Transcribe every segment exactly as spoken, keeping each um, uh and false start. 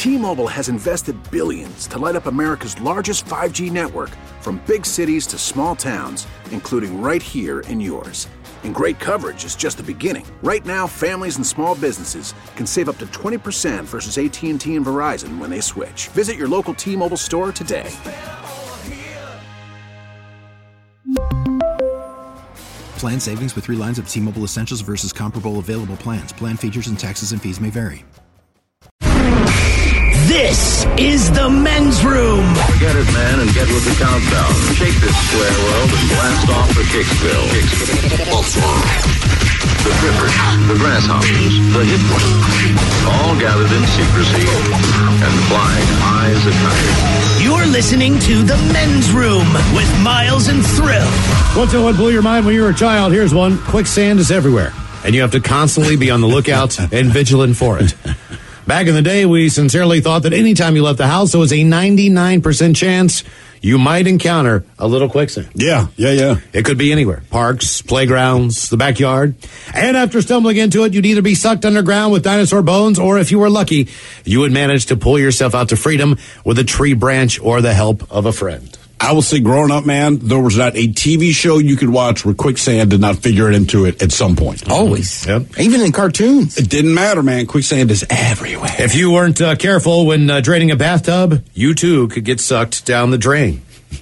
T-Mobile has invested billions to light up America's largest five G network, from big cities to small towns, including right here in yours. And great coverage is just the beginning. Right now, families and small businesses can save up to twenty percent versus A T and T and Verizon when they switch. Visit your local T-Mobile store today. Plan savings with three lines of T-Mobile Essentials versus comparable available plans. Plan features and taxes and fees may vary. This is the Men's Room. Forget it, man, and get with the countdown. Shake this square world and blast off for Kicksville. The Trippers, the Grasshoppers, the Hip Ones, all gathered in secrecy and flying high as a kite. You're listening to the Men's Room with Miles and Thrill. What's what blew your mind when you were a child? Here's one. Quicksand is everywhere, and you have to constantly be on the lookout and vigilant for it. Back in the day, we sincerely thought that anytime you left the house, there was a ninety-nine percent chance you might encounter a little quicksand. Yeah, yeah, yeah. It could be anywhere. Parks, playgrounds, the backyard. And after stumbling into it, you'd either be sucked underground with dinosaur bones, or if you were lucky, you would manage to pull yourself out to freedom with a tree branch or the help of a friend. I will say, growing up, man, there was not a T V show you could watch where quicksand did not figure it into it at some point. Always. Yep. Even in cartoons. It didn't matter, man. Quicksand is everywhere. If you weren't uh, careful when uh, draining a bathtub, you too could get sucked down the drain.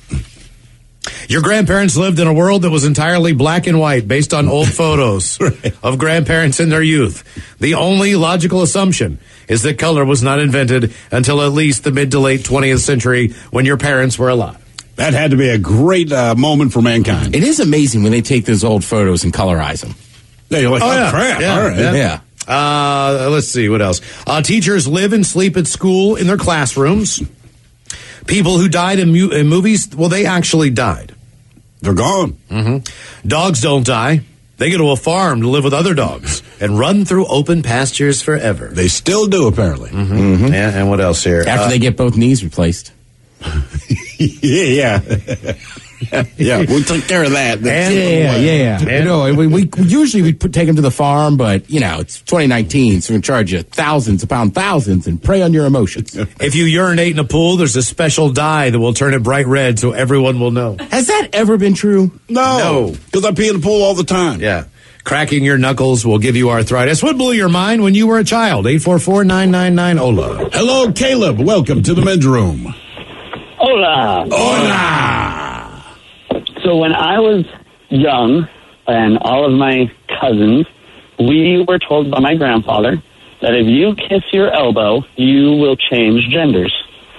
Your grandparents lived in a world that was entirely black and white based on old photos right. of grandparents in their youth. The only logical assumption is that color was not invented until at least the mid to late twentieth century when your parents were alive. That had to be a great uh, moment for mankind. It is amazing when they take those old photos and colorize them. Yeah, you're like, oh, oh yeah. crap. Yeah, All right. Yeah. yeah. Uh, let's see, what else? Uh, teachers live and sleep at school in their classrooms. People who died in, mu- in movies, well, they actually died. They're gone. Mm-hmm. Dogs don't die. They go to a farm to live with other dogs and run through open pastures forever. They still do, apparently. Mm-hmm. Mm-hmm. Yeah, and what else here? After uh, they get both knees replaced. yeah, yeah. yeah, we'll take care of that. And, yeah, yeah, yeah. You know, we, we usually we put, take them to the farm, but, you know, it's twenty nineteen, so we charge you thousands upon thousands and prey on your emotions. If you urinate in a pool, there's a special dye that will turn it bright red so everyone will know. Has that ever been true? No. Because I pee in the pool all the time. Yeah. Cracking your knuckles will give you arthritis. What blew your mind when you were a child? eight four four, nine nine nine, O L A. Hello, Caleb. Welcome to the Men's Room. Hola. Hola. So when I was young, and all of my cousins, we were told by my grandfather that if you kiss your elbow, you will change genders.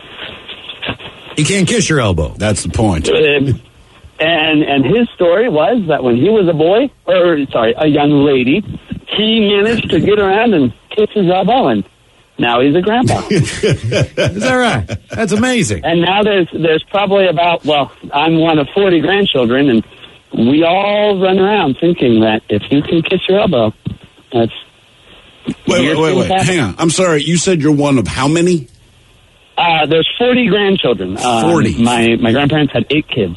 You can't kiss your elbow. That's the point. Uh, and and his story was that when he was a boy, or sorry, a young lady, he managed to get around and kiss his elbow, and now he's a grandpa. Is that right? That's amazing. And now there's there's probably about, well, I'm one of forty grandchildren, and we all run around thinking that if you can kiss your elbow, that's... Wait, wait, wait, wait. Hang on. I'm sorry. You said you're one of how many? Uh, there's forty grandchildren. Um, forty. My, my grandparents had eight kids.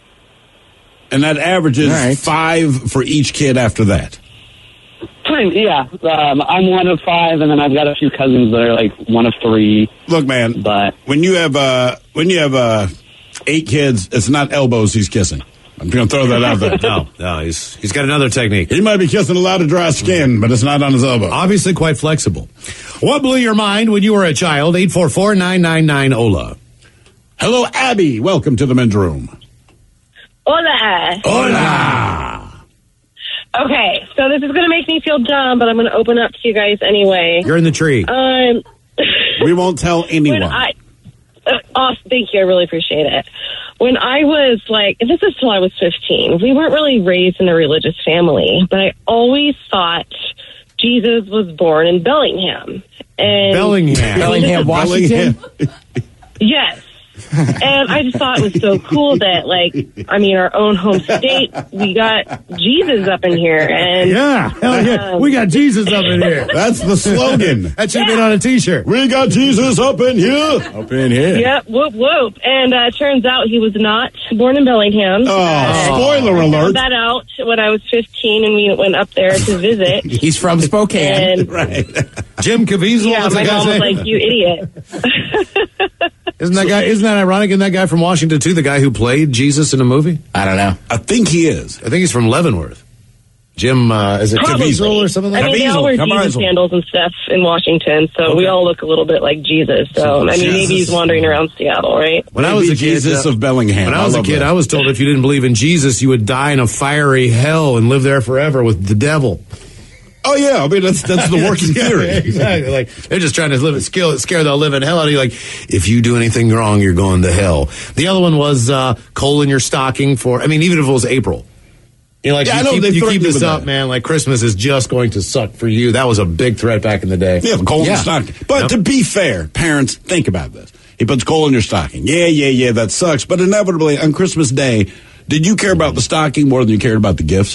And that averages right. five for each kid after that. Yeah, um, I'm one of five, and then I've got a few cousins that are like one of three. Look, man, but when you have uh, when you have uh, eight kids, it's not elbows he's kissing. I'm going to throw that out there. no, no, he's he's got another technique. He might be kissing a lot of dry skin, but it's not on his elbow. Obviously, quite flexible. What blew your mind when you were a child? eight four four, nine nine nine, O L A. Hello, Abby. Welcome to the Men's Room. Hola. Hola. Okay, so this is going to make me feel dumb, but I'm going to open up to you guys anyway. You're in the tree. Um, we won't tell anyone. I, uh, oh, thank you. I really appreciate it. When I was like, and this is till I was fifteen, we weren't really raised in a religious family, but I always thought Jesus was born in Bellingham. And Bellingham. Bellingham, Washington? Yes. And I just thought it was so cool that, like, I mean, our own home state, we got Jesus up in here. And Yeah, hell yeah. Um, we got Jesus up in here. That's the slogan. That should have been on a T-shirt. We got Jesus up in here. Up in here. Yep, whoop, whoop. And uh, turns out he was not born in Bellingham. Oh, Uh, spoiler I alert. found that out when I was fifteen and we went up there to visit. He's from Spokane. And Right. Jim Caviezel. yeah, what's my that guy's mom was name? like, you idiot. Isn't that guy? Isn't that ironic? Isn't that guy from Washington too? The guy who played Jesus in a movie? I don't know. I think he is. I think he's from Leavenworth. Jim, uh, is it Probably. Caviezel or something like I that? mean, they all wear Caviezel, Jesus Caviezel. sandals and stuff in Washington, so we all look a little bit like Jesus. So, I mean, maybe he's wandering around Seattle, right? When I was a kid, Jesus uh, of Bellingham. When I was a love kid, that. I was told if you didn't believe in Jesus, you would die in a fiery hell and live there forever with the devil. Oh yeah, I mean that's that's the working Yeah, theory. exactly. Like they're just trying to live it, scare, scare the living hell out of you. Like if you do anything wrong, you're going to hell. The other one was uh, coal in your stocking for. I mean, even if it was April. You know, like Yeah, I you know, keep, they you threatened keep you this with up, that. man. Like Christmas is just going to suck for you. That was a big threat back in the day. Yeah, coal in Yeah. your stocking. But Yep. to be fair, parents, think about this. He puts coal in your stocking. Yeah, yeah, yeah, that sucks. But inevitably, on Christmas Day, did you care about the stocking more than you cared about the gifts?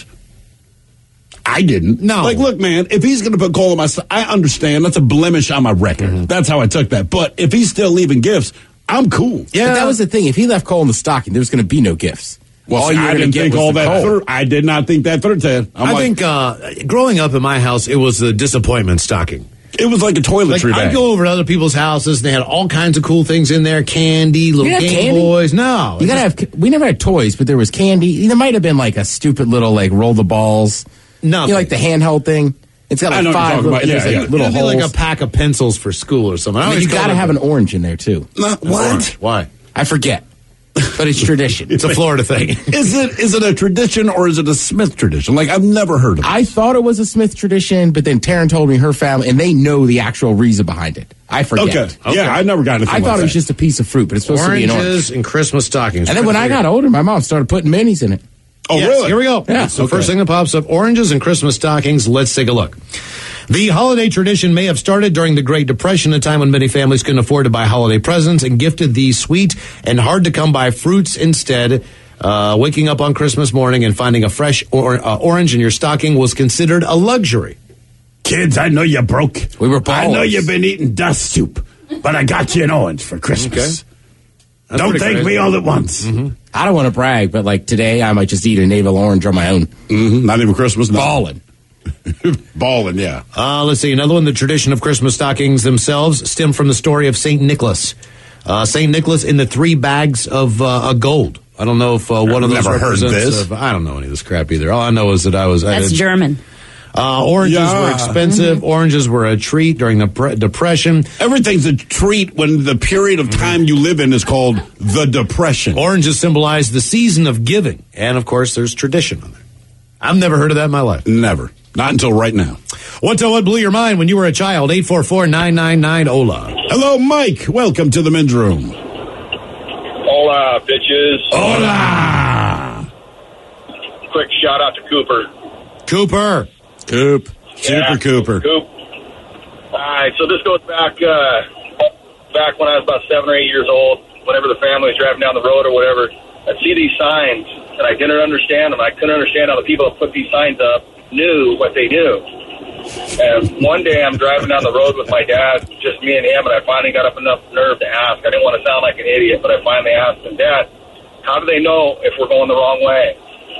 I didn't. No. Like, look, man, if he's going to put coal in my stocking, I understand. That's a blemish on my record. Mm-hmm. That's how I took that. But if he's still leaving gifts, I'm cool. Yeah. But that was the thing. If he left coal in the stocking, there was going to be no gifts. Well, All you were I gonna didn't get think was all the that coal. through. I did not think that through, Ted. I'm I like, think uh, growing up in my house, it was the disappointment stocking. it was like a Like toiletry I'd bag. go over to other people's houses, and they had all kinds of cool things in there, candy, little You have Game candy? Boys. No, You gotta have. We never had toys, but there was candy. There might have been like a stupid little like roll the balls. Nothing. You know, like the handheld thing. It's got I like know what you're five talking little, about. and there's, Yeah, like, yeah. little It'd be holes. like a pack of pencils for school or something. I and then always you call gotta it- have an orange in there too. No, what? Why? I forget, but it's tradition. It's a Florida thing. Is it is it a tradition or is it a Smith tradition? Like I've never heard of it. I thought it was a Smith tradition, but then Taryn told me her family, and they know the actual reason behind it. I forget. Okay. Yeah, I never got anything I thought like it was that. just a piece of fruit, but it's supposed to be an orange. Oranges and Christmas stockings. And then when I got older, my mom started putting minis in it. Oh, Yes, really? Here we go. Yeah. That's the Okay. first thing that pops up. Oranges and Christmas stockings. Let's take a look. The holiday tradition may have started during the Great Depression, a time when many families couldn't afford to buy holiday presents and gifted these sweet and hard to come by fruits instead. Uh, waking up on Christmas morning and finding a fresh or, uh, orange in your stocking was considered a luxury. Kids, I know you're broke. We were I know ballers. you've been eating dust soup, but I got you an orange for Christmas. That's Don't pretty thank crazy. me all at once. Mm-hmm. I don't want to brag, but like today, I might just eat a navel orange on my own. Mm-hmm. Not even Christmas. No. Ballin'. Balling, yeah. Uh, let's see. Another one, the tradition of Christmas stockings themselves stem from the story of Saint Nicholas. Uh, Saint Nicholas in the three bags of uh, gold. I don't know if uh, one of those never heard represents. this. Uh, I don't know any of this crap either. All I know is that I was. I That's had- German. Uh, oranges Yeah. were expensive. Oranges were a treat during the pre- Depression. Everything's a treat when the period of time you live in is called the Depression. Oranges symbolize the season of giving, and of course, there's tradition on there. I've never heard of that in my life. Never. Not until right now. What to what blew your mind when you were a child? eight four four, nine nine nine, O L A. Hello, Mike. Welcome to the men's room. Hola, bitches. Hola. Quick shout out to Cooper. Cooper. Coop. Super Yeah, Cooper. Coop. All right, so this goes back uh, back when I was about seven or eight years old. Whenever the family was driving down the road or whatever, I'd see these signs, and I didn't understand them. I couldn't understand how the people that put these signs up knew what they knew. And one day I'm driving down the road with my dad, just me and him, and I finally got up enough nerve to ask. I didn't want to sound like an idiot, but I finally asked him, Dad, how do they know if we're going the wrong way?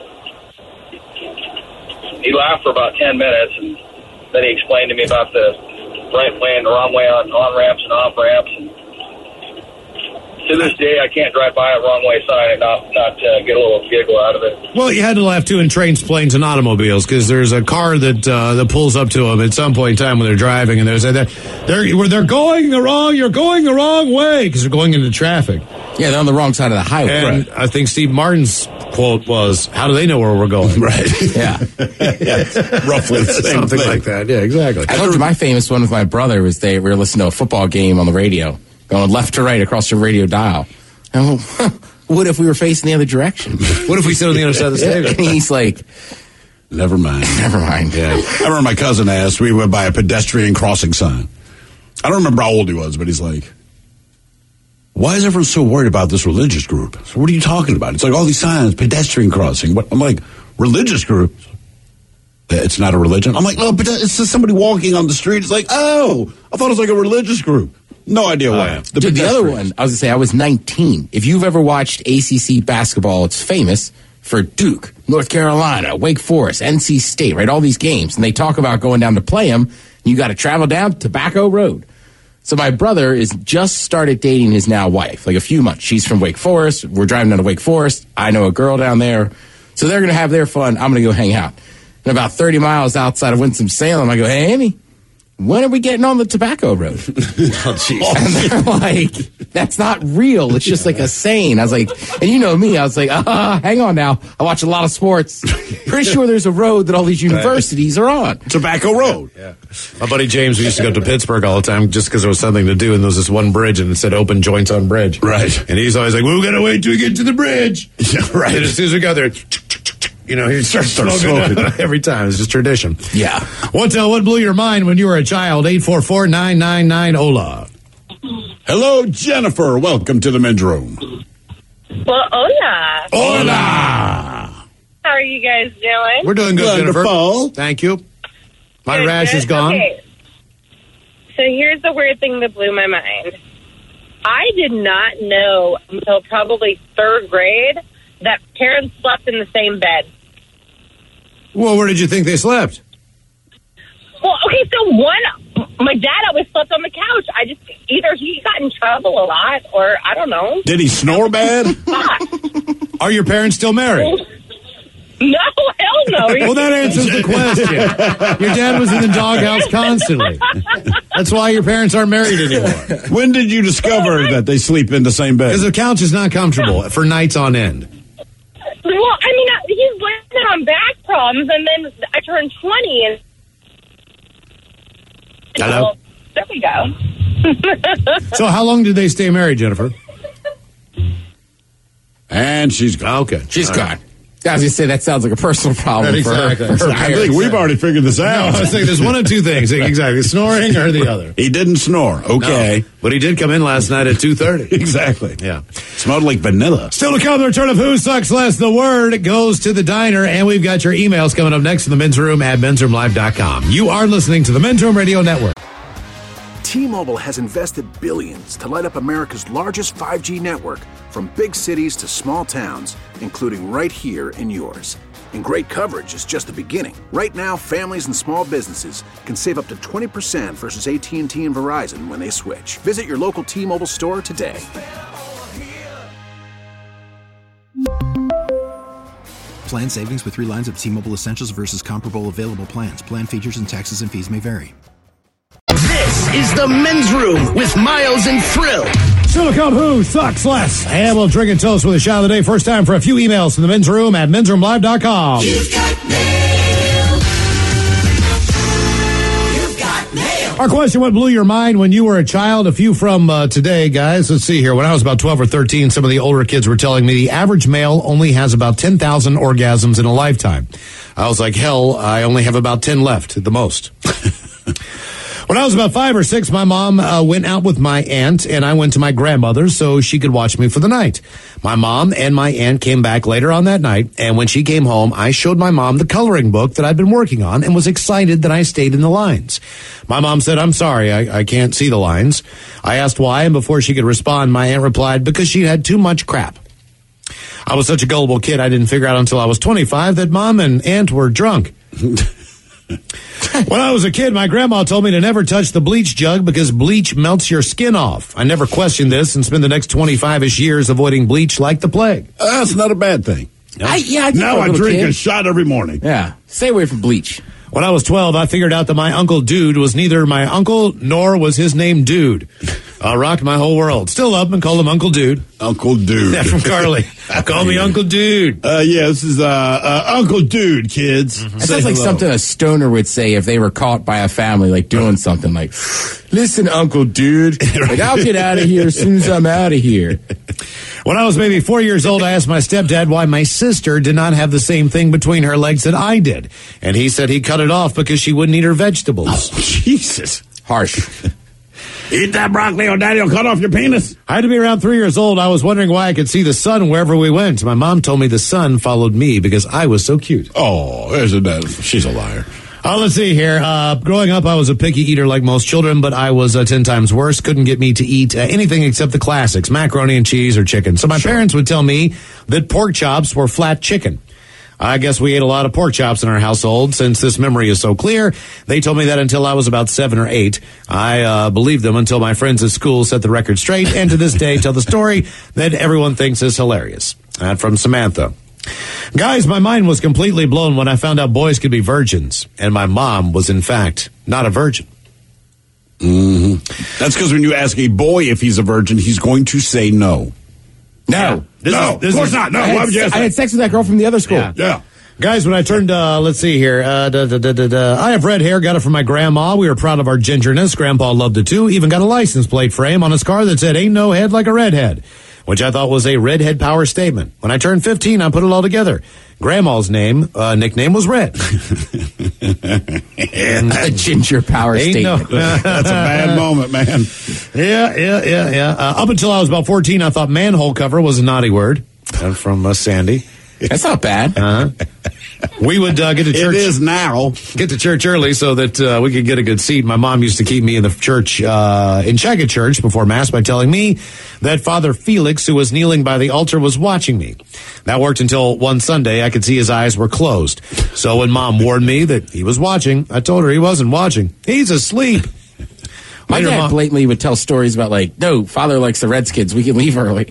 He laughed for about ten minutes, and then he explained to me about the right way and the wrong way on on-ramps and off-ramps. And to this day, I can't drive by a wrong-way sign and not, not uh, get a little giggle out of it. Well, you had to laugh too in trains, planes, and automobiles because there's a car that uh, that pulls up to them at some point in time when they're driving, and there's they're they're they're going the wrong. You're going the wrong way because they're going into traffic. Yeah, they're on the wrong side of the highway. And I think Steve Martin's quote was, "How do they know where we're going?" Right. Yeah. Yeah, it's roughly the same Something thing. like that. Yeah, exactly. I told you my famous one with my brother was they we were listening to a football game on the radio, going left to right across the radio dial. And I'm like, huh, what if we were facing the other direction? What if we sit on the other side of the And stadium? he's like, Never mind. never mind. Yeah. I remember my cousin asked, we went by a pedestrian crossing sign. I don't remember how old he was, but he's like, why is everyone so worried about this religious group? So what are you talking about? It's like all these signs, pedestrian crossing. What? I'm like, religious group? It's not a religion? I'm like, no, but it's just somebody walking on the street. It's like, oh, I thought it was like a religious group. No idea why. Oh, yeah. the, Dude, the other one, I was going to say, I was nineteen. If you've ever watched A C C basketball, it's famous for Duke, North Carolina, Wake Forest, N C State, right? All these games. And they talk about going down to play them. You got to travel down Tobacco Road. So my brother is just started dating his now wife, like a few months. She's from Wake Forest. We're driving down to Wake Forest. I know a girl down there. So they're going to have their fun. I'm going to go hang out. And about thirty miles outside of Winston-Salem, I go, hey, Amy, when are we getting on the Tobacco Road? Oh, jeez. And they're like, that's not real. It's just like a saying. I was like, and you know me, I was like, uh, hang on now. I watch a lot of sports. Pretty sure there's a road that all these universities are on. Tobacco Road. Yeah. My buddy James, we used to go to Pittsburgh all the time just because there was something to do, and there was this one bridge, and it said open joints on bridge. Right. And he's always like, well, we got to wait till we get to the bridge. Yeah, right. And as soon as we go there, you know, he starts smoking, smoking. every time. It's just tradition. Yeah. What, uh, what blew your mind when you were a child? eight four four, nine nine nine, O L A. Hello, Jennifer. Welcome to the men's room. Well, hola. Hola. How are you guys doing? We're doing good, Wonderful. Jennifer. Thank you. My Good, rash good. is gone. Okay. So here's the weird thing that blew my mind. I did not know until probably third grade that parents slept in the same bed. Well, where did you think they slept? Well, okay, so one, my dad always slept on the couch. I just, either he got in trouble a lot, or I don't know. Did he snore bad? Are your parents still married? No, hell no. Well, that answers the question. Your dad was in the doghouse constantly. That's why your parents aren't married anymore. When did you discover that they sleep in the same bed? Because the couch is not comfortable for nights on end. Well, I mean, he's blaming on back problems, and then I turned twenty, and Hello? Well, there we go. So how long did they stay married, Jennifer? And she's gone. Okay. She's All gone. right. I was going to say, that sounds like a personal problem Exactly. for her. I think we've already figured this out. No, I was thinking there's one of two things. Exactly. Snoring or the other. He didn't snore. Okay. No, but he did come in last night at two thirty. Exactly. Yeah. Smelled like vanilla. Still to come, the return of Who Sucks Less. The word goes to the diner, and we've got your emails coming up next in the men's room at men's room live dot com. You are listening to the Men's Room Radio Network. T-Mobile has invested billions to light up America's largest five G network, from big cities to small towns, including right here in yours. And great coverage is just the beginning. Right now, families and small businesses can save up to twenty percent versus A T and T and Verizon when they switch. Visit your local T-Mobile store today. Plan savings with three lines of T-Mobile Essentials versus comparable available plans. Plan features and taxes and fees may vary. This is the men's room with Miles and Thrill. Still to come, Who Sucks Less? And we'll drink and toast with a shot of the day. First time for a few emails from the men's room at men's room live dot com. You've got mail. You've got mail. Our question, what blew your mind when you were a child? A few from uh, today, guys. Let's see here. When I was about twelve or thirteen, some of the older kids were telling me the average male only has about ten thousand orgasms in a lifetime. I was like, hell, I only have about ten left at the most. When I was about five or six, my mom uh, went out with my aunt, and I went to my grandmother's so she could watch me for the night. My mom and my aunt came back later on that night, and when she came home, I showed my mom the coloring book that I'd been working on and was excited that I stayed in the lines. My mom said, I'm sorry, I, I can't see the lines. I asked why, and before she could respond, my aunt replied, because she had too much crap. I was such a gullible kid, I didn't figure out until I was twenty-five that mom and aunt were drunk. When I was a kid, my grandma told me to never touch the bleach jug because bleach melts your skin off. I never questioned this and spent the next twenty-five-ish years avoiding bleach like the plague. Uh, that's not a bad thing. I, yeah, I Now I drink kid. a shot every morning. Yeah. Stay away from bleach. When I was twelve, I figured out that my Uncle Dude was neither my uncle nor was his name Dude. I rocked my whole world. Still up and call him Uncle Dude. Uncle Dude. That from Carly. Call me Uncle Dude. Uh, yeah, this is uh, uh, Uncle Dude, kids. Mm-hmm. That sounds like hello. Something a stoner would say if they were caught by a family, like doing something like, listen, Uncle Dude, like, I'll get out of here as soon as I'm out of here. When I was maybe four years old, I asked my stepdad why my sister did not have the same thing between her legs that I did. And he said he cut it off because she wouldn't eat her vegetables. Oh, Jesus. Harsh. Eat that broccoli or daddy will cut off your penis. I had to be around three years old. I was wondering why I could see the sun wherever we went. My mom told me the sun followed me because I was so cute. Oh, isn't that? She's a liar. Oh, let's see here. Uh, growing up, I was a picky eater like most children, but I was uh, ten times worse. Couldn't get me to eat uh, anything except the classics, macaroni and cheese or chicken. So my sure. parents would tell me that pork chops were flat chicken. I guess we ate a lot of pork chops in our household. Since this memory is so clear, they told me that until I was about seven or eight. I uh, believed them until my friends at school set the record straight, and to this day tell the story that everyone thinks is hilarious. That from Samantha. Guys, my mind was completely blown when I found out boys could be virgins, and my mom was, in fact, not a virgin. Mm-hmm. That's because when you ask a boy if he's a virgin, he's going to say no. No. Yeah. This no, is, this of course is, not. No, I had, se- I had sex with that girl from the other school. Yeah. yeah. Guys, when I turned, uh, let's see here, uh, da, da, da, da, da. I have red hair, got it from my grandma. We were proud of our gingerness. Grandpa loved it too. Even got a license plate frame on his car that said, ain't no head like a redhead, which I thought was a redhead power statement. When I turned fifteen, I put it all together. Grandma's name, uh, nickname was Red. And a ginger power statement. No, that's a bad moment, man. Yeah, yeah, yeah, yeah. Uh, up until I was about fourteen, I thought manhole cover was a naughty word. Uh, from uh, Sandy. That's not bad. Uh-huh. We would uh, get to church. It is now. Get to church early so that uh, we could get a good seat. My mom used to keep me in the church, uh, in Chaga Church before Mass by telling me that Father Felix, who was kneeling by the altar, was watching me. That worked until one Sunday I could see his eyes were closed. So when Mom warned me that he was watching, I told her he wasn't watching. He's asleep. My Later, dad Mom- blatantly would tell stories about, like, no, Father likes the Redskins. We can leave early.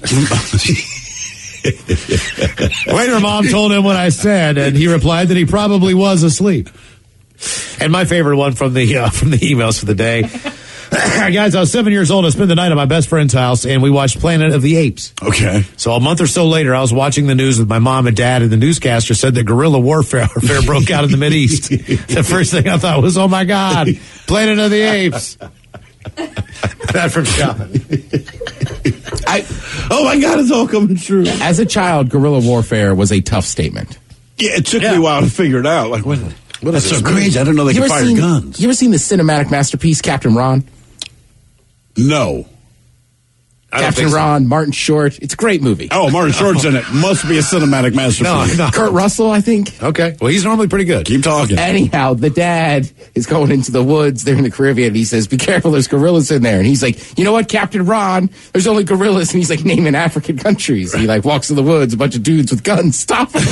Later, Mom told him what I said, and he replied that he probably was asleep. And my favorite one from the uh, from the emails for the day. Guys, I was seven years old. I spent the night at my best friend's house, and we watched Planet of the Apes. Okay. So a month or so later, I was watching the news with my mom and dad, and the newscaster said that guerrilla warfare broke out in the Mideast. The first thing I thought was, oh, my God, Planet of the Apes. That from Sean. I, oh my God, it's all coming true. As a child, guerrilla warfare was a tough statement. Yeah, it took yeah. me a while to figure it out. Like, what? What That's so crazy. Mean? I didn't know they you could fire seen, guns. You ever seen the cinematic masterpiece, Captain Ron? No. Captain Ron, so. Martin Short. It's a great movie. Oh, Martin Short's in it. Must be a cinematic masterpiece. No, no. Kurt Russell, I think. Okay. Well, he's normally pretty good. Keep talking. Anyhow, the dad is going into the woods. They're in the Caribbean. And he says, be careful, there's gorillas in there. And he's like, you know what, Captain Ron? There's only gorillas. And he's like naming African countries. He like walks in the woods, a bunch of dudes with guns. Stop him.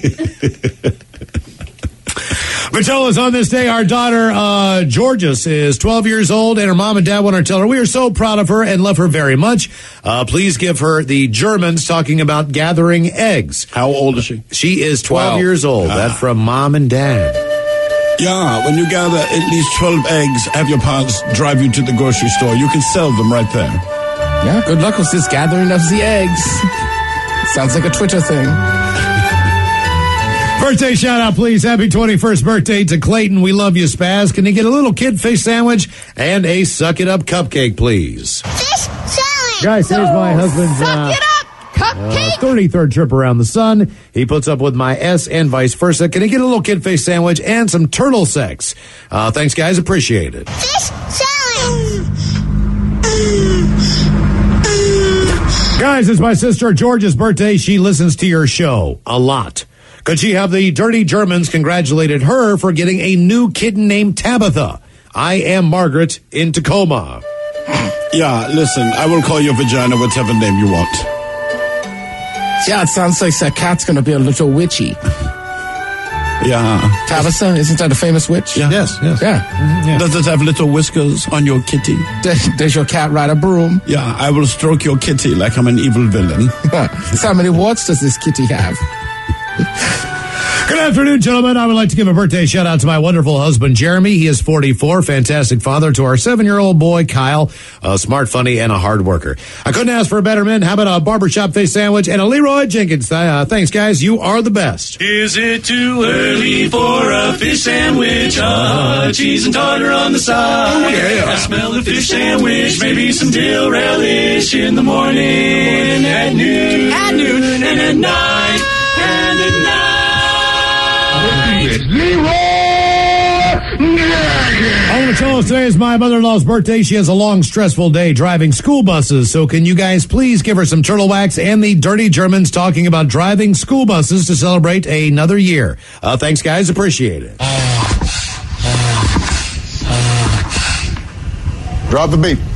Macholas, on this day, our daughter, uh, Georges, is twelve years old, and her mom and dad want to tell her we are so proud of her and love her very much. Uh, please give her the Germans talking about gathering eggs. How old is she? She is twelve, twelve. years old. Ah. That's from mom and dad. Yeah, when you gather at least twelve eggs, have your parents drive you to the grocery store. You can sell them right there. Yeah, good luck with this gathering of the eggs. Sounds like a Twitter thing. Birthday shout out, please. Happy twenty-first birthday to Clayton. We love you, Spaz. Can you get a little kid fish sandwich and a suck it up cupcake, please? Fish sandwich. Guys, here's my husband's uh, suck it up cupcake. Uh, thirty-third trip around the sun. He puts up with my S and vice versa. Can he get a little kid fish sandwich and some turtle sex? Uh, thanks, guys. Appreciate it. Fish sandwich. Guys, it's my sister George's birthday. She listens to your show a lot. Could she have the Dirty Germans congratulated her for getting a new kitten named Tabitha? I am Margaret in Tacoma. Yeah, listen, I will call your vagina whatever name you want. Yeah, it sounds like that cat's going to be a little witchy. Yeah. Tabitha, isn't that a famous witch? Yeah. Yes, yes. Yeah. Mm-hmm, yeah. Does it have little whiskers on your kitty? Does, does your cat ride a broom? Yeah, I will stroke your kitty like I'm an evil villain. So how many warts does this kitty have? Good afternoon, gentlemen. I would like to give a birthday shout out to my wonderful husband, Jeremy. He is forty-four, fantastic father to our seven-year-old boy, Kyle, a smart, funny, and a hard worker. I couldn't ask for a better man. How about a barbershop fish sandwich and a Leroy Jenkins? Uh, thanks, guys. You are the best. Is it too early for a fish sandwich? Uh, cheese and tartar on the side. Oh, yeah. I smell the fish sandwich, maybe some dill relish in the morning, at noon, at noon, and at night, and at night. Leroy I want to tell us today is my mother-in-law's birthday. She has a long, stressful day driving school buses. So can you guys please give her some turtle wax and the Dirty Germans talking about driving school buses to celebrate another year. Uh, thanks, guys. Appreciate it. Drop the beat.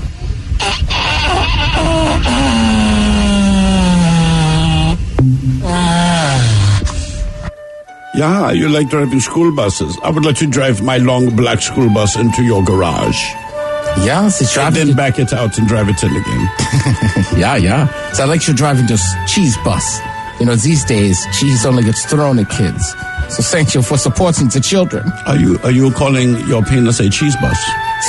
Yeah, you like driving school buses. I would let you drive my long black school bus into your garage. Yeah, it's driving. And then back it out and drive it in again. yeah, yeah. So I like you driving this cheese bus. You know, these days, cheese only gets thrown at kids. So thank you for supporting the children. Are you are you calling your penis a cheese bus?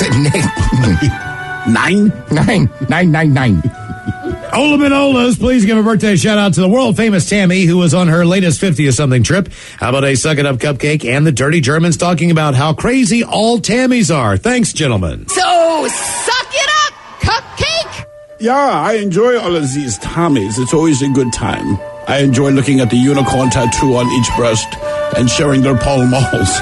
Nine? Nine. Nine, nine, nine. Ola Manolas, please give a birthday shout out to the world famous Tammy, who was on her latest fifty-something trip. How about a Suck It Up cupcake and the Dirty Germans talking about how crazy all Tammys are? Thanks, gentlemen. So, suck it up, cupcake! Yeah, I enjoy all of these Tommies. It's always a good time. I enjoy looking at the unicorn tattoo on each breast and sharing their Pall Malls.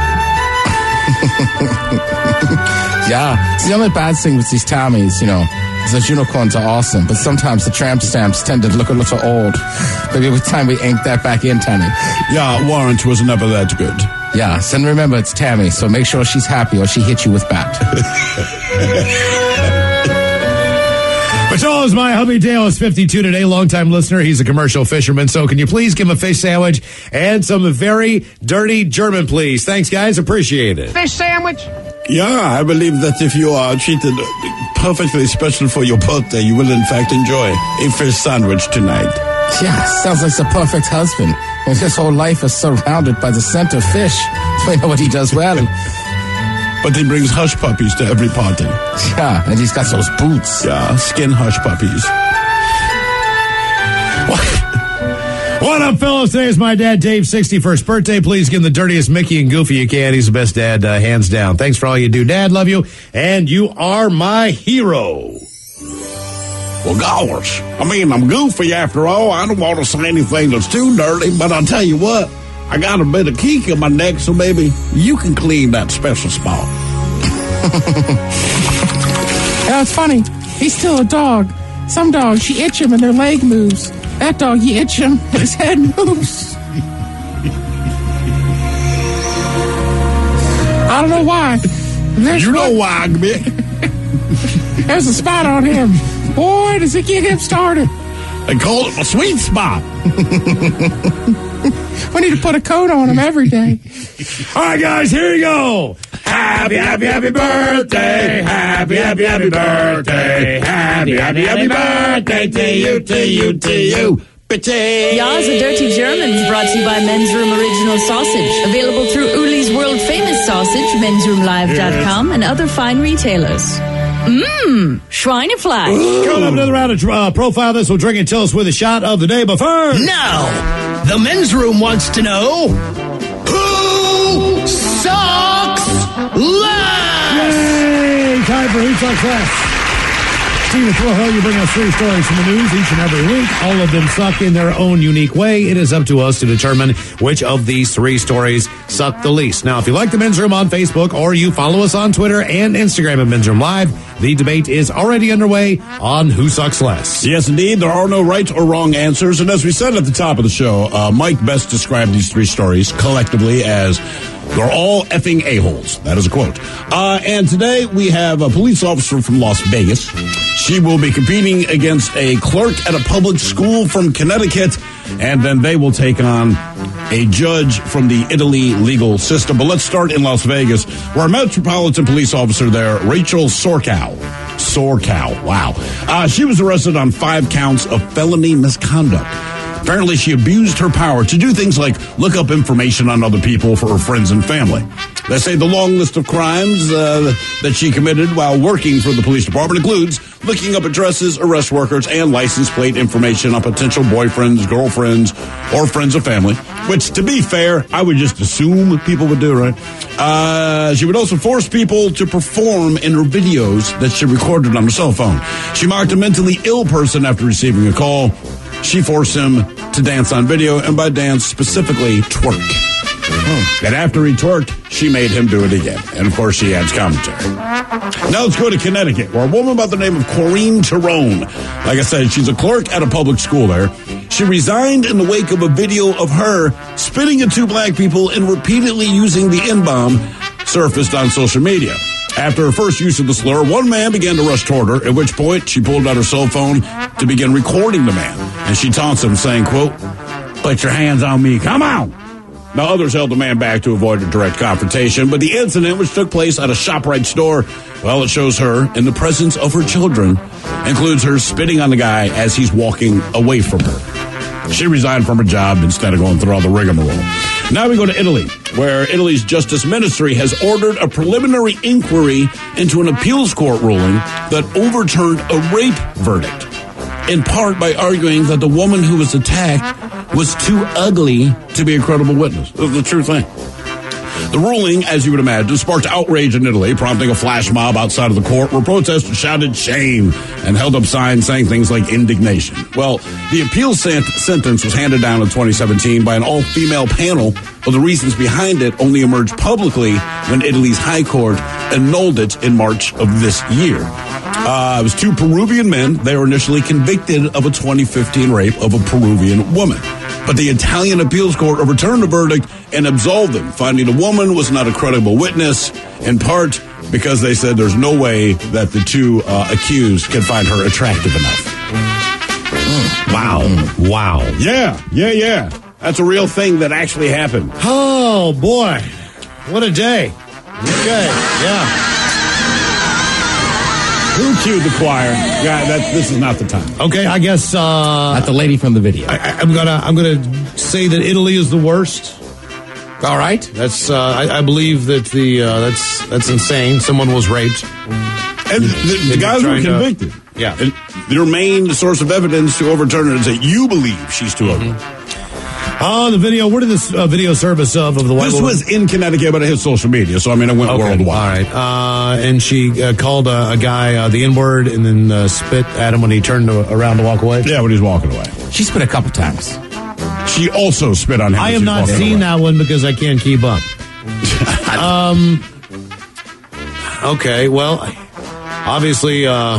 Yeah, it's the only bad thing with these Tommies, you know. Those unicorns are awesome, but sometimes the tramp stamps tend to look a little old. Maybe every time we ink that back in, Tammy. Yeah, Warrant was never that good. Yeah, so remember, it's Tammy, so make sure she's happy or she hits you with bat. Patrol is my hubby. Dale is fifty-two today, longtime listener. He's a commercial fisherman, so can you please give him a fish sandwich and some very dirty German, please? Thanks, guys. Appreciate it. Fish sandwich? Yeah, I believe that if you are treated perfectly special for your birthday, you will in fact enjoy a fish sandwich tonight. Yeah, sounds like the perfect husband. And his whole life is surrounded by the scent of fish. So I know what he does well. But he brings hush puppies to every party. Yeah, and he's got those boots. Yeah, skin hush puppies. What up, fellas? Today is my dad, Dave's sixty-first birthday. Please give him the dirtiest Mickey and Goofy you can. He's the best dad, uh, hands down. Thanks for all you do, Dad. Love you. And you are my hero. Well, gosh, I mean, I'm Goofy after all. I don't want to say anything that's too dirty, but I'll tell you what, I got a bit of kink in my neck, so maybe you can clean that special spot. Yeah, it's funny. He's still a dog. Some dogs, you itch him and their leg moves. That dog, you itch him and his head moves. I don't know why. There's you know why, Mick. There's a spot on him. Boy, does it get him started. They call it a sweet spot. We need to put a coat on him every day. All right, guys, here you go. Happy, happy, happy birthday. Happy, happy, happy birthday. Happy, happy, happy birthday to you, to you, to you. Ya's a Dirty Germans, brought to you by Men's Room Original Sausage. Available through Uli's World Famous Sausage, men's room live dot com, and other fine retailers. Mmm, Schweinefleisch. Coming up another round of uh, Profile This. We'll drink and tell us with a shot of the day. But first, now, the men's room wants to know who sucks less. Yay! Time for Who Sucks Less. Stephen Thrillhill, you bring us three stories from the news each and every week. All of them suck in their own unique way. It is up to us to determine which of these three stories suck the least. Now, if you like the Men's Room on Facebook or you follow us on Twitter and Instagram at Men's Room Live, the debate is already underway on Who Sucks Less. Yes, indeed. There are no right or wrong answers. And as we said at the top of the show, uh, Mike best described these three stories collectively as they're all effing a-holes. That is a quote. Uh, and today we have a police officer from Las Vegas. She will be competing against a clerk at a public school from Connecticut, and then they will take on a judge from the Italy legal system. But let's start in Las Vegas, where a Metropolitan Police officer there, Rachel Sorkow. Sorkow, wow. Uh, she was arrested on five counts of felony misconduct. Apparently, she abused her power to do things like look up information on other people for her friends and family. They say the long list of crimes uh, that she committed while working for the police department includes looking up addresses, arrest records, and license plate information on potential boyfriends, girlfriends, or friends of family, which, to be fair, I would just assume people would do, right? Uh, she would also force people to perform in her videos that she recorded on her cell phone. She mocked a mentally ill person after receiving a call. She forced him to dance on video, and by dance, specifically twerk. And after he twerked, she made him do it again. And, of course, she adds commentary. Now let's go to Connecticut, where a woman by the name of Corinne Tyrone, like I said, she's a clerk at a public school there. She resigned in the wake of a video of her spitting at two black people and repeatedly using the N-bomb surfaced on social media. After her first use of the slur, one man began to rush toward her, at which point she pulled out her cell phone to begin recording the man. And she taunts him, saying, quote, "Put your hands on me, come on!" Now, others held the man back to avoid a direct confrontation, but the incident, which took place at a ShopRite store, well, it shows her in the presence of her children, includes her spitting on the guy as he's walking away from her. She resigned from her job instead of going through all the rigmarole. Now we go to Italy, where Italy's Justice Ministry has ordered a preliminary inquiry into an appeals court ruling that overturned a rape verdict, in part by arguing that the woman who was attacked was too ugly to be a credible witness. This is the true thing. The ruling, as you would imagine, sparked outrage in Italy, prompting a flash mob outside of the court where protesters shouted shame and held up signs saying things like indignation. Well, the appeal sent- sentence was handed down in twenty seventeen by an all-female panel, but the reasons behind it only emerged publicly when Italy's high court annulled it in March of this year. Uh, it was two Peruvian men. They were initially convicted of a twenty fifteen rape of a Peruvian woman. But the Italian appeals court overturned the verdict and absolved them, finding the woman was not a credible witness, in part because they said there's no way that the two uh, accused could find her attractive enough. Mm. Wow. Wow. Yeah, yeah, yeah. That's a real thing that actually happened. Oh, boy. What a day. Okay, yeah. Who cued the choir? Yeah, that, this is not the time. Okay, I guess uh, not the lady from the video. I, I, I'm gonna I'm gonna say that Italy is the worst. All right, that's uh, I, I believe that the uh, that's that's insane. Someone was raped, and the, the guys were convicted. To, yeah, and their main source of evidence to overturn it is that you believe she's too ugly. Mm-hmm. Oh, the video. Where did this uh, video service of of the white This woman? was in Connecticut, but it hit social media, so I mean, it went okay. worldwide. All right. Uh, and she uh, called a, a guy uh, the N-word and then uh, spit at him when he turned to, around to walk away? Yeah, when he's walking away. She spit a couple times. She also spit on him. I have not seen away. that one because I can't keep up. um. Okay, well, obviously, uh,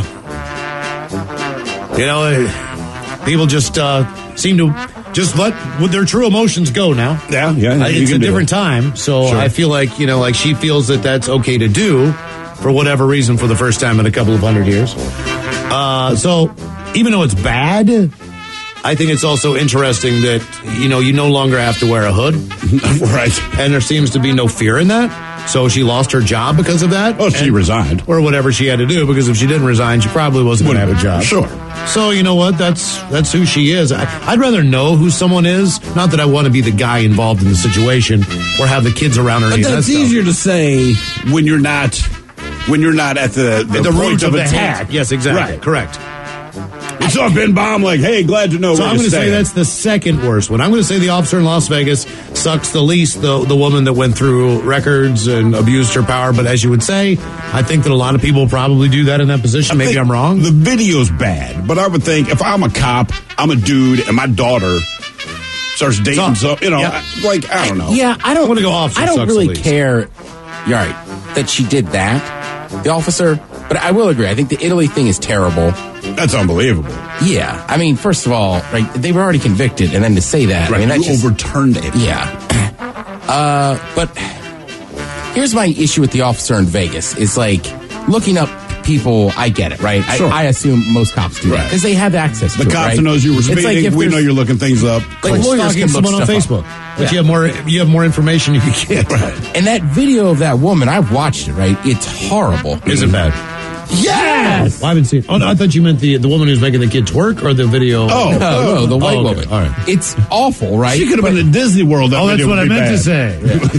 you know, people just uh, seem to... Just let with their true emotions go now. Yeah, yeah. Uh, it's a different it. time, so sure. I feel like you know, like she feels that that's okay to do for whatever reason for the first time in a couple of hundred years. Uh, so even though it's bad, I think it's also interesting that you know you no longer have to wear a hood, right? And there seems to be no fear in that. So she lost her job because of that. Oh, she and, resigned, or whatever she had to do. Because if she didn't resign, she probably wasn't going to have a job. Sure. So you know what? That's that's who she is. I, I'd rather know who someone is. Not that I want to be the guy involved in the situation or have the kids around her. But that's that easier to say when you're not when you're not at the the, at the point root of, of the attack. hack. Yes, exactly. Right. Correct. It's up in bomb like, hey, glad to know. So I'm going to say that's the second worst one. I'm going to say the officer in Las Vegas sucks the least, the the woman that went through records and abused her power. But as you would say, I think that a lot of people probably do that in that position. I Maybe I'm wrong. The video's bad, but I would think if I'm a cop, I'm a dude, and my daughter starts dating, so, you know, yeah. I, like I don't know. Yeah, I don't want to go off. I don't really care. You're right that she did that, the officer. But I will agree. I think the Italy thing is terrible. That's unbelievable. Yeah. I mean, first of all, right, they were already convicted, and then to say that, right, I mean, that you just overturned it. Yeah. Uh, but here's my issue with the officer in Vegas. Is like looking up people. I get it, right? Sure. I, I assume most cops do that because they have access. The to cops it, right? knows you were speeding. Like we know you're looking things up. Like, like lawyers can look someone on Facebook. Up. But yeah. you have more. You have more information you can get. Right. And that video of that woman, I've watched it. Right, it's horrible. Is it bad? Yes! Well, I haven't seen. Oh no, I thought you meant the the woman who's making the kid twerk or the video. Oh, no, no, the white oh, okay. woman. All right. It's awful, right? She could have been in Disney World. That oh, that's what I meant bad. to say.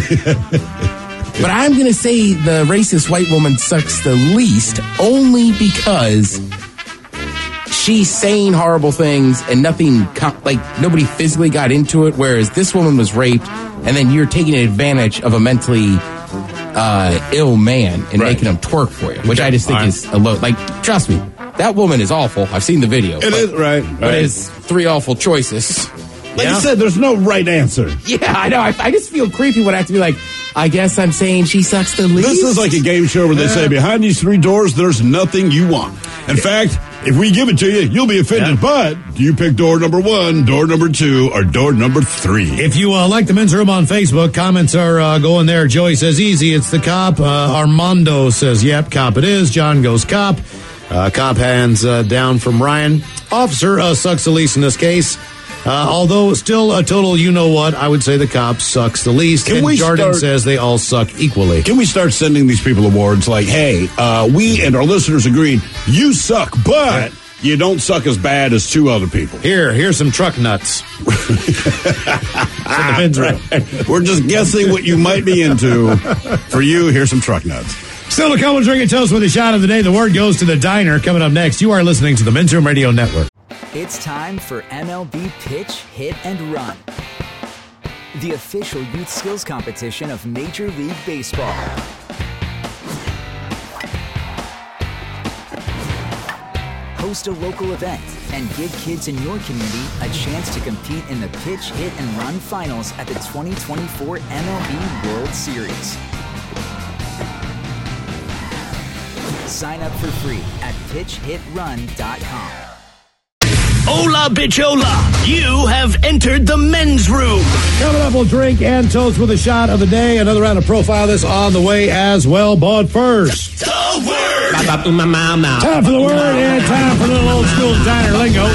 Yeah. But I'm going to say the racist white woman sucks the least only because she's saying horrible things and nothing, like, nobody physically got into it, whereas this woman was raped, and then you're taking advantage of a mentally uh, ill man and right. making him twerk for you, which okay. I just think right. is a low. Like, trust me, that woman is awful. I've seen the video. It but, is, right. But right. it's three awful choices. Like you said, there's no right answer. Yeah, I know. I, I just feel creepy when I have to be like, I guess I'm saying she sucks the least. This is like a game show where they say, behind these three doors, there's nothing you want. In fact, if we give it to you, you'll be offended. Yeah. But do you pick door number one, door number two, or door number three? If you uh, like the Men's Room on Facebook, comments are uh, going there. Joey says, easy, it's the cop. Uh, Armando says, yep, cop it is. John goes, cop. Uh, cop hands uh, down from Ryan. Officer uh, sucks the least in this case. Uh, although still a total you-know-what, I would say the cop sucks the least. Can and we Jordan start, says they all suck equally. Can we start sending these people awards like, hey, uh, we and our listeners agreed, you suck, but yeah. you don't suck as bad as two other people. Here, here's some truck nuts. ah, right. We're just guessing what you might be into. For you, here's some truck nuts. Still to come, we'll drink a toast with a shot of the day. The word goes to the diner. Coming up next, you are listening to the Men's Room Radio Network. It's time for M L B Pitch, Hit, and Run, the official youth skills competition of Major League Baseball. Host a local event and give kids in your community a chance to compete in the Pitch, Hit, and Run finals at the twenty twenty-four M L B World Series. Sign up for free at pitch hit run dot com. Hola, bitchola. You have entered the men's room. Coming up, we'll drink and toast with a shot of the day. Another round of Profile This on the way as well. But first, the word. Time for the word and time for a little old school diner lingo.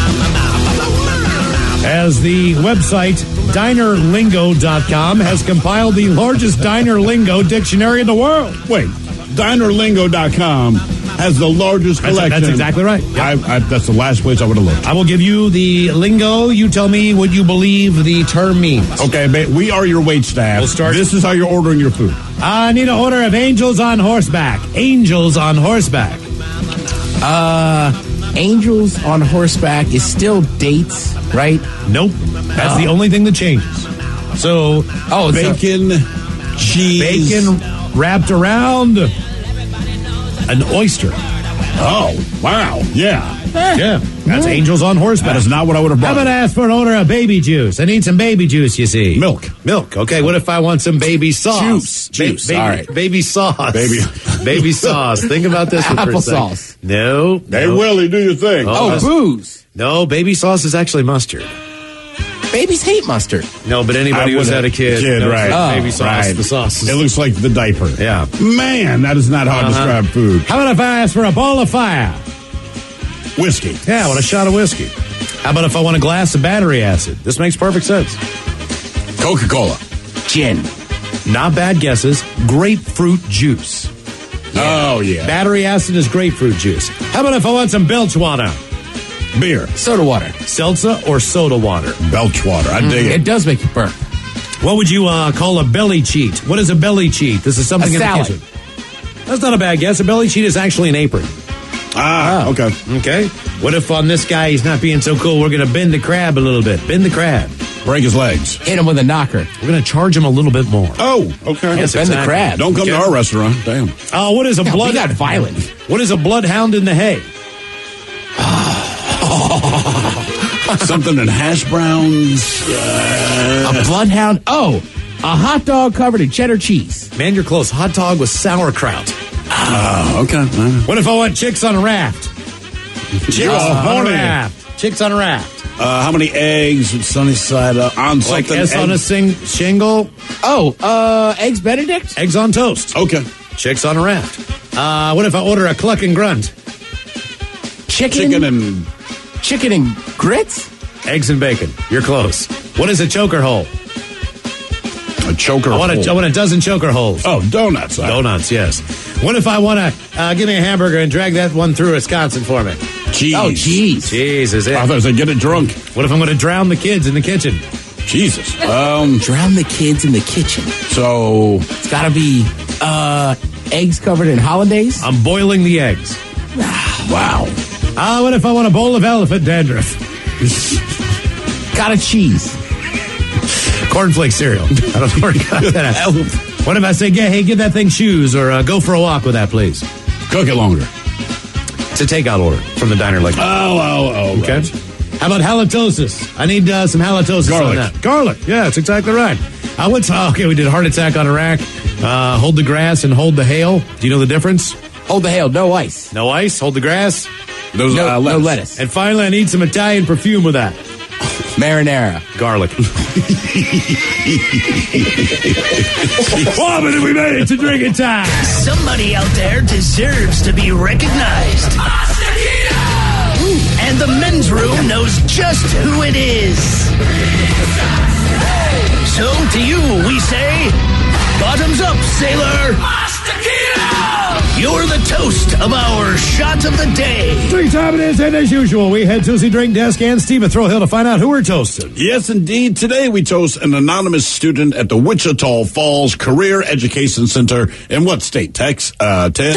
As the website diner lingo dot com has compiled the largest diner lingo dictionary in the world. Wait, diner lingo dot com has the largest collection. That's, that's exactly right. Yep. I, I, that's the last place I would have looked. I will give you the lingo. You tell me what you believe the term means. Okay, we are your wait staff. We'll start. This is how you're ordering your food. I need an order of angels on horseback. Angels on horseback. Uh, angels on horseback is still dates, right? Nope. That's oh. the only thing that changes. So, oh, bacon, so, cheese. Bacon wrapped around an oyster. Oh, wow. Yeah. Yeah. That's angels on horseback. That is not what I would have brought. How about I ask for an order of baby juice? I need some baby juice, you see. Milk. Milk. Okay, what if I want some baby sauce? Juice. Ba- Juice. Baby, all right. Baby sauce. Baby. Baby sauce. Think about this for a Applesauce. second. No. Hey, no. Willie, do your thing. Oh, oh booze. No, baby sauce is actually mustard. Babies hate mustard. No, but anybody who's had a kid, kid knows right? that baby oh, sauce. Right. The sauce. Is, it looks like the diaper. Yeah. Man, that is not how to uh-huh. describe food. How about if I ask for a ball of fire? Whiskey. Yeah, I want a shot of whiskey. How about if I want a glass of battery acid? This makes perfect sense. Coca-Cola. Gin. Not bad guesses. Grapefruit juice. Yeah. Oh, yeah. Battery acid is grapefruit juice. How about if I want some belch water? Beer. Soda water. Seltzer or soda water? Belch water. I dig mm, it. It does make you burp. What would you uh, call a belly cheat? What is a belly cheat? This is something a in salad. the kitchen. That's not a bad guess. A belly cheat is actually an apron. Ah, oh. okay. Okay. What if on this guy he's not being so cool, we're going to bend the crab a little bit. Bend the crab. Break his legs. Hit him with a knocker. We're going to charge him a little bit more. Oh, okay. Yes, bend exactly. the crab. Don't come okay. to our restaurant. Damn. Oh, uh, what is a yeah, blood? We got violent. What is a bloodhound in the hay? Something in hash browns. Uh, a bloodhound. Oh, a hot dog covered in cheddar cheese. Man, you're close. Hot dog with sauerkraut. Oh, okay. What if I want chicks on a raft? Chicks oh, on a raft. Chicks on a raft. Uh, how many eggs with sunny side up on like something? S on a sing- shingle. Oh, uh, eggs Benedict? Eggs on toast. Okay. Chicks on a raft. Uh, what if I order a cluck and grunt? Chicken, Chicken and... Chicken and grits? Eggs and bacon. You're close. What is a choker hole? A choker I want hole. A, I want a dozen choker holes. Oh, donuts. Donuts, yes. What if I want to uh, give me a hamburger and drag that one through Wisconsin for me? Cheese. Oh, cheese. Cheese is it. I thought I said get it drunk. What if I'm going to drown the kids in the kitchen? Jesus. Um, drown the kids in the kitchen. So it's got to be uh, eggs covered in hollandaise. I'm boiling the eggs. Wow. Ah, uh, what if I want a bowl of elephant dandruff? Got a cheese. Cornflake cereal. I don't know where you got that. What if I say, yeah, hey, give that thing shoes or uh, go for a walk with that, please? Cook it longer. It's a takeout order from the diner like Oh, oh, oh. Okay. Right. How about halitosis? I need uh, some halitosis Garlic. on that. Garlic. Yeah, that's exactly right. Uh, what's uh, okay? We did heart attack on Iraq. Uh, hold the grass and hold the hail. Do you know the difference? Hold the hail, no ice. No ice. Hold the grass. Those No, uh, no lettuce. lettuce. And finally, I need some Italian perfume with that. Marinara. Garlic. Oh, but we made it to drinking time. Somebody out there deserves to be recognized. And the men's room knows just who it is. So to you, we say, bottoms up, sailor. You're the toast of our shot of the day. Three time it is, and as usual, we head to the drink desk and Steve at Thrill Hill to find out who we're toasting. Yes, indeed. Today we toast an anonymous student at the Wichita Falls Career Education Center in what state, Tex? Uh, Ted?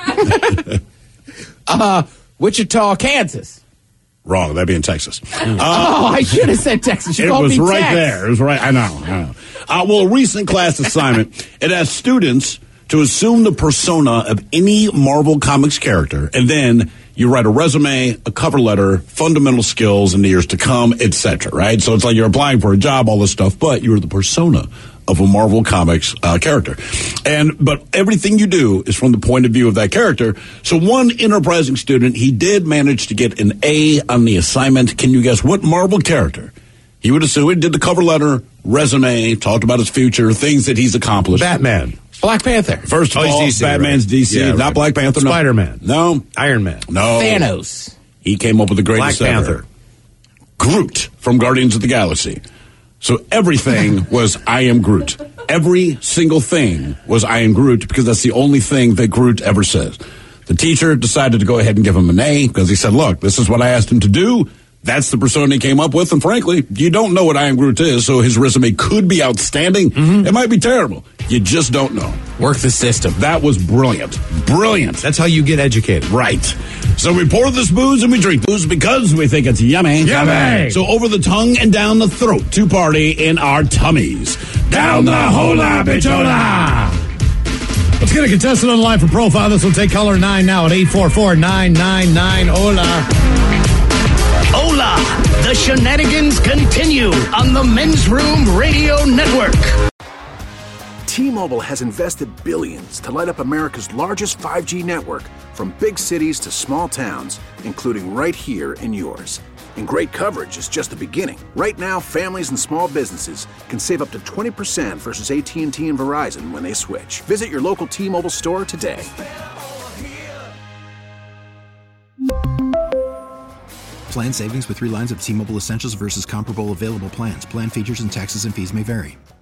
uh, Wichita, Kansas. Wrong. That'd be in Texas. Uh, oh, I should have said Texas. You it called was me right Tex. there. It was right. I know. I know. Uh, well, a recent class assignment. It asks students to assume the persona of any Marvel Comics character, and then you write a resume, a cover letter, fundamental skills in the years to come, et cetera. Right? So it's like you're applying for a job, all this stuff, but you're the persona of a Marvel Comics uh, character. And but everything you do is from the point of view of that character. So one enterprising student, he did manage to get an A on the assignment. Can you guess what Marvel character he would assume? He did the cover letter, resume, talked about his future, things that he's accomplished. Batman. Black Panther. First of Oh, he's all, D C, Batman's right. D C, Yeah, not right. Black Panther. No. Spider-Man. No. Iron Man. No. Thanos. He came up with the greatest Black ever. Panther. Groot from Guardians of the Galaxy. So everything was I am Groot. Every single thing was I am Groot because that's the only thing that Groot ever says. The teacher decided to go ahead and give him an A because he said, look, this is what I asked him to do. That's the persona he came up with. And frankly, you don't know what I am Groot is, so his resume could be outstanding. Mm-hmm. It might be terrible. You just don't know. Work the system. That was brilliant. Brilliant. That's how you get educated. Right. So we pour this booze and we drink booze because we think it's yummy. Yummy. So over the tongue and down the throat to party in our tummies. Down the hola bichola. Let's get a contestant on the line for profile. This will take caller nine now at eight four four, nine nine nine, hola. Hola! The shenanigans continue on the Men's Room Radio Network. T-Mobile has invested billions to light up America's largest five G network, from big cities to small towns, including right here in yours. And great coverage is just the beginning. Right now, families and small businesses can save up to twenty percent versus A T and T and Verizon when they switch. Visit your local T-Mobile store today. Plan savings with three lines of T-Mobile Essentials versus comparable available plans. Plan features and taxes and fees may vary.